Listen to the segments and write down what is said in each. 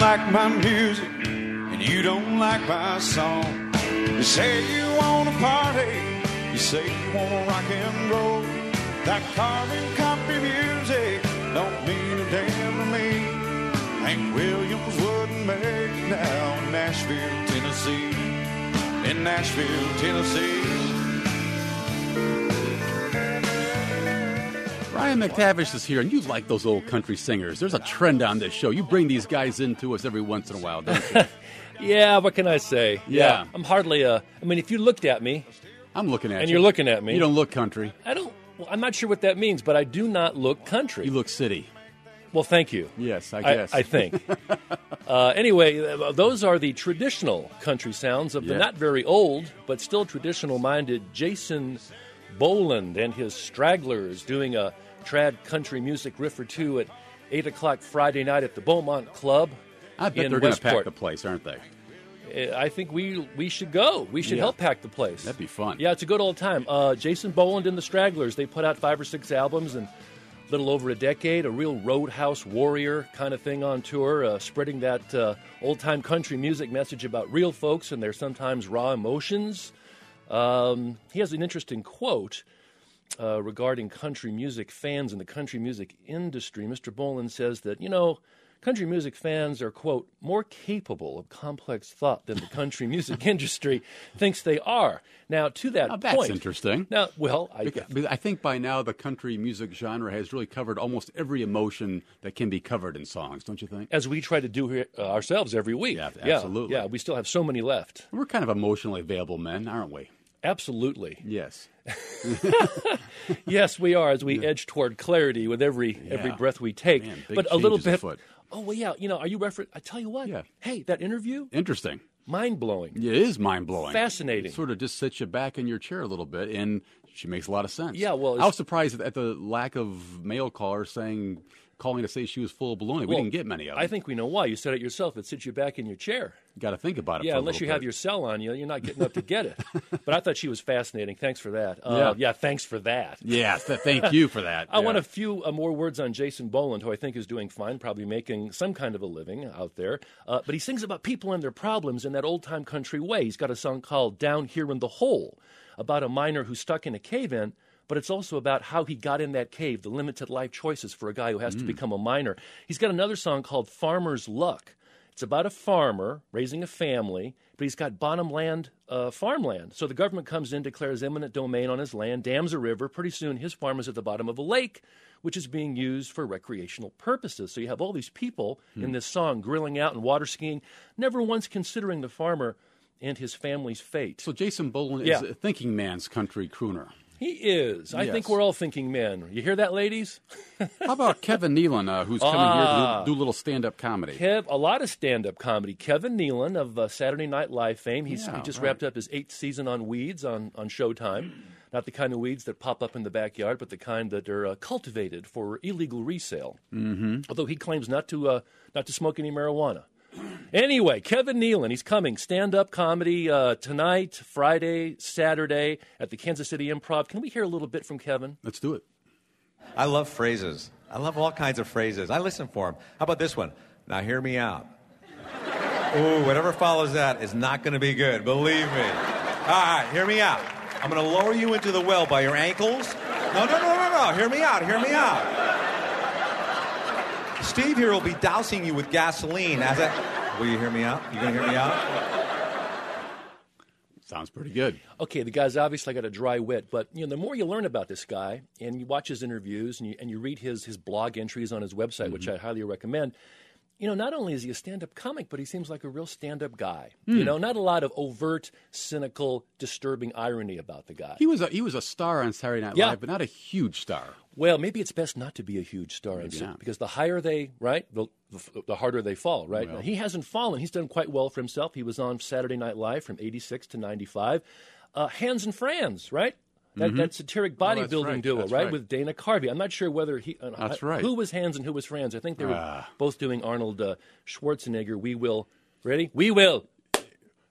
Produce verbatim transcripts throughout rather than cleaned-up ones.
like my music, and you don't like my song. You say you want to party, you say you want to rock and roll. That carbon copy music don't mean a damn to me. Hank Williams wouldn't make it now in Nashville, Tennessee. In Nashville, Tennessee. Ryan McTavish is here, and you like those old country singers. There's a trend on this show. You bring these guys into us every once in a while, don't you? Yeah, what can I say? Yeah. yeah. I'm hardly a... I mean, if you looked at me... I'm looking at and you. you're looking at me. You don't look country. I don't... Well, I'm not sure what that means, but I do not look country. You look city. Well, thank you. Yes, I guess. I, I think. uh, anyway, those are the traditional country sounds of the Yeah. not very old, but still traditional-minded Jason Boland and his Stragglers doing a trad country music riff or two at eight o'clock Friday night at the Beaumont Club. I bet in they're going to pack Westport. the place, aren't they? I think we we should go. We should Yeah. help pack the place. That'd be fun. Yeah, it's a good old time. Uh, Jason Boland and the Stragglers, they put out five or six albums in a little over a decade, a real roadhouse warrior kind of thing on tour, uh, spreading that uh, old-time country music message about real folks and their sometimes raw emotions. Um, he has an interesting quote uh, regarding country music fans and the country music industry. Mister Boland says that, you know, country music fans are, quote, more capable of complex thought than the country music industry thinks they are. Now, to that Now, that's point... interesting. Now, well, I, Because, because I think by now the country music genre has really covered almost every emotion that can be covered in songs, don't you think? as we try to do here, uh, ourselves every week. Yeah, absolutely. Yeah, we still have so many left. We're kind of emotionally available men, aren't we? Absolutely. Yes. Yes, we are, as we edge toward clarity with every Yeah. every breath we take. Man, big but a little changes bit... afoot. Oh, well, yeah, you know, are you refer... I tell you what. Yeah. Hey, that interview, Interesting. mind-blowing. It is mind-blowing. Fascinating. It sort of just sits you back in your chair a little bit, and she makes a lot of sense. Yeah, well, I it's- was surprised at the lack of male callers saying, calling to say she was full of baloney. We Well, didn't get many of them. I think we know why. You said it yourself. It sits you back in your chair. Got to think about it Yeah, for a unless little you have bit. your cell on you, you're not getting up to get it. But I thought she was fascinating. Thanks for that. Uh, Yeah. yeah, thanks for that. Yes, th- thank you for that. I Yeah. want a few uh, more words on Jason Boland, who I think is doing fine, probably making some kind of a living out there. Uh, but he sings about people and their problems in that old-time country way. He's got a song called Down Here in the Hole, about a miner who's stuck in a cave-in, but it's also about how he got in that cave, the limited life choices for a guy who has Mm. to become a miner. He's got another song called Farmer's Luck. It's about a farmer raising a family, but he's got bottom land, uh, farmland. So the government comes in, declares eminent domain on his land, dams a river. Pretty soon his farm is at the bottom of a lake, which is being used for recreational purposes. So you have all these people Hmm. in this song grilling out and water skiing, never once considering the farmer and his family's fate. So Jason Boland Yeah. is a thinking man's country crooner. He is. I Yes. think we're all thinking men. You hear that, ladies? How about Kevin Nealon, uh, who's coming Ah. here to do, do a little stand-up comedy? Kev, a lot of stand-up comedy. Kevin Nealon of uh, Saturday Night Live fame. He's, Yeah, he just right. wrapped up his eighth season on Weeds on, on Showtime. Not the kind of weeds that pop up in the backyard, but the kind that are uh, cultivated for illegal resale. Mm-hmm. Although he claims not to uh, not to smoke any marijuana. Anyway, Kevin Nealon, he's coming. Stand-up comedy uh, tonight, Friday, Saturday at the Kansas City Improv. Can we hear a little bit from Kevin? Let's do it. I love phrases. I love all kinds of phrases. I listen for them. How about this one? Now hear me out. Ooh, whatever follows that is not going to be good, believe me. All right, hear me out. I'm going to lower you into the well by your ankles. No, no, no, no, no. Hear me out. Hear me out. Steve here will be dousing you with gasoline as a... Will you hear me out? You going to hear me out? Sounds pretty good. Okay, the guy's obviously got a dry wit, but you know, the more you learn about this guy and you watch his interviews and you, and you read his, his blog entries on his website, Mm-hmm. which I highly recommend, you know, not only is he a stand-up comic, but he seems like a real stand-up guy. Hmm. You know, not a lot of overt, cynical, disturbing irony about the guy. He was a, he was a star on Saturday Night Yeah. Live, but not a huge star. Well, maybe it's best not to be a huge star, Maybe and so- not. because the higher they, right, the, the, the harder they fall, right? Well. Now, he hasn't fallen. He's done quite well for himself. He was on Saturday Night Live from eighty-six to ninety-five. Uh, Hans and Franz, right? That, that satiric Oh, that's bodybuilding right. duo, That's right? right. With Dana Carvey. I'm not sure whether he. Uh, That's I- right. Who was Hans and who was Franz? I think they were Ah. both doing Arnold uh, Schwarzenegger. We will. Ready? We will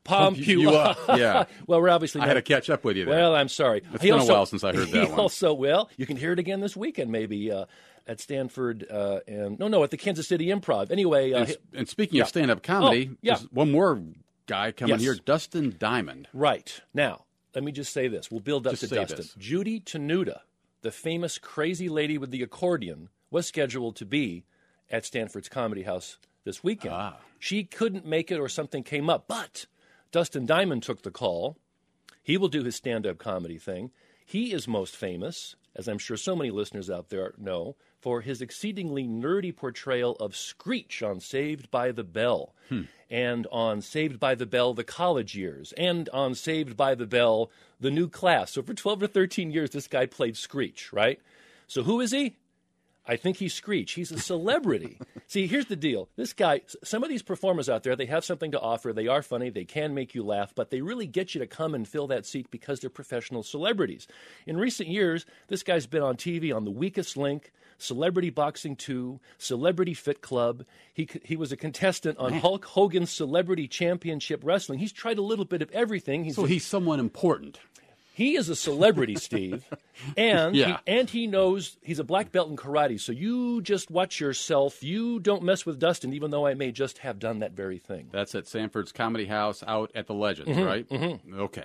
Pump you, you up. up. Yeah. Well, we're obviously I not, had to catch up with you there. Well, I'm sorry. It's He been also- a while since I heard that he one. Also, well, you can hear it again this weekend, maybe uh, at Stanford uh, and no, no, at the Kansas City Improv. Anyway, uh, and, and speaking yeah. of stand-up comedy, Oh, yeah. there's one more guy coming Yes. here, Dustin Diamond. right now, let me just say this. We'll build up Just to say Dustin. this. Judy Tenuta, the famous crazy lady with the accordion, was scheduled to be at Stanford's Comedy House this weekend. Ah. She couldn't make it or something came up, but Dustin Diamond took the call. He will do his stand-up comedy thing. He is most famous, as I'm sure so many listeners out there know, for his exceedingly nerdy portrayal of Screech on Saved by the Bell, Hmm. and on Saved by the Bell, The College Years, and on Saved by the Bell, The New Class. So for twelve or thirteen years, this guy played Screech, right? So who is he? I think he's Screech. He's a celebrity. See, here's the deal. This guy, some of these performers out there, they have something to offer. They are funny. They can make you laugh, but they really get you to come and fill that seat because they're professional celebrities. In recent years, this guy's been on T V on The Weakest Link, Celebrity Boxing two, Celebrity Fit Club. He he was a contestant on Hulk Hogan's Celebrity Championship Wrestling. He's tried a little bit of everything. He's So a- he's someone important. he is a celebrity, Steve, and Yeah. he, and he knows he's a black belt in karate. So you just watch yourself. You don't mess with Dustin, even though I may just have done that very thing. That's at Sanford's Comedy House out at the Legends, Mm-hmm, right? Okay.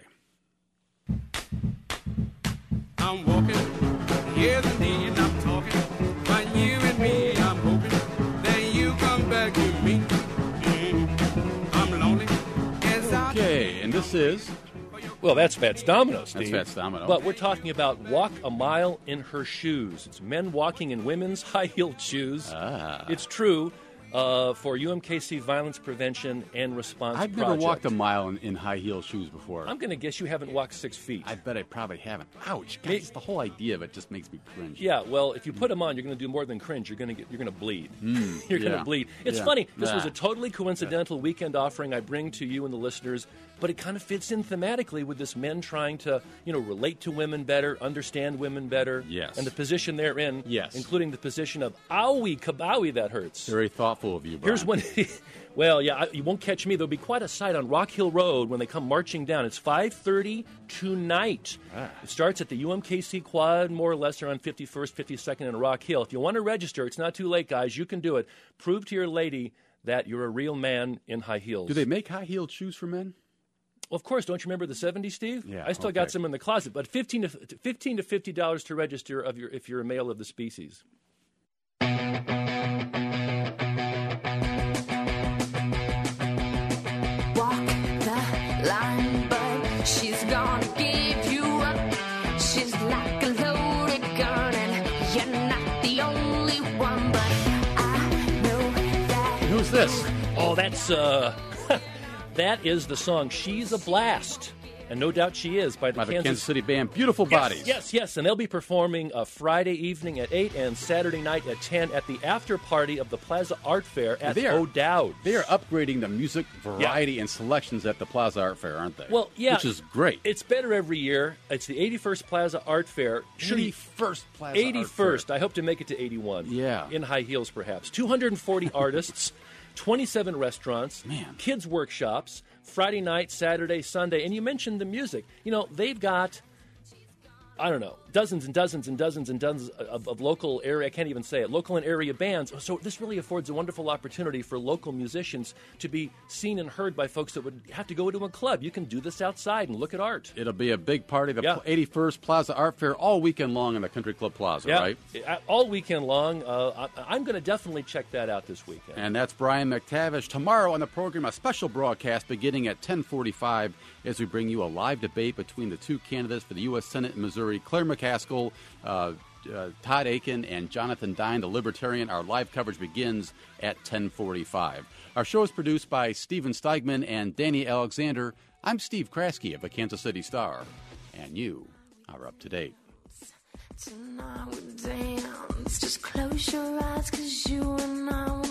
I'm walking, yes indeed, I'm talking. But you and me, I'm hoping that you come back to me. Mm, I'm lonely, yes I Okay, and this is Well, that's Fats Domino, Steve. Fats Domino. But we're talking about Walk a Mile in Her Shoes. It's men walking in women's high-heeled shoes. Ah. It's true uh, for U M K C Violence Prevention and Response I've never Project. walked a mile in, in high heel shoes before. I'm going to guess you haven't walked six feet. I bet I probably haven't. Ouch! Me- Guys, the whole idea of it just makes me cringe. Yeah, well, if you put them on, you're going to do more than cringe. You're going to get, you're going to bleed. you're going yeah. to bleed. It's Yeah. funny. This was Yeah. a totally coincidental weekend offering I bring to you and the listeners, but it kind of fits in thematically with this men trying to, you know, relate to women better, understand women better, Yes. and the position they're in, Yes. including the position of owie kabowie that hurts. Very thoughtful of you, Brian. Here's one. Well, yeah, I- you won't catch me. There'll be quite a sight on Rock Hill Road when they come marching down. It's five thirty tonight. Ah. It starts at the U M K C Quad, more or less around fifty-first, fifty-second in Rock Hill. If you want to register, it's not too late, guys. You can do it. Prove to your lady that you're a real man in high heels. Do they make high heeled shoes for men? Well, of course. Don't you remember the seventies, Steve? Yeah, I still okay. got some in the closet, but fifteen to fifteen to fifty dollars to register of your if you're a male of the species. Walk the line, but she's gonna give you up. She's like a loaded gun, and you're not the only one. But I know that. Who's this? Oh, that's uh, that is the song "She's a Blast," and no doubt she is by the By the Kansas. Kansas City band, Beautiful Yes, Bodies. Yes, yes, and they'll be performing uh, Friday evening at eight and Saturday night at ten at the after party of the Plaza Art Fair at They are- O'Dowd. They are upgrading the music variety and selections at the Plaza Art Fair, aren't they? Well, yeah, Which is great. It's better every year. It's the eighty-first Plaza Art Fair. eighty-first Plaza Art Fair. eighty-first. I hope to make it to eighty-one. Yeah. In high heels, perhaps. two hundred forty artists, twenty-seven restaurants, Man. kids' workshops, Friday night, Saturday, Sunday. And you mentioned the music. You know, they've got, I don't know, dozens and dozens and dozens and dozens of, of local area, I can't even say it, local and area bands. So this really affords a wonderful opportunity for local musicians to be seen and heard by folks that would have to go to a club. You can do this outside and look at art. It'll be a big party, the Yeah. eighty-first Plaza Art Fair, all weekend long in the Country Club Plaza, Yeah, right? uh, all weekend long. Uh, I, I'm going to definitely check that out this weekend. And that's Brian McTavish. Tomorrow on the program, a special broadcast beginning at ten forty-five as we bring you a live debate between the two candidates for the U S Senate in Missouri, Claire McCaskill, uh, uh, Todd Aiken, and Jonathan Dine, the Libertarian. Our live coverage begins at ten forty-five. Our show is produced by Steven Steigman and Danny Alexander. I'm Steve Kraske of the Kansas City Star, and you are up to date. Tonight we dance. Just close your eyes, 'cause you and I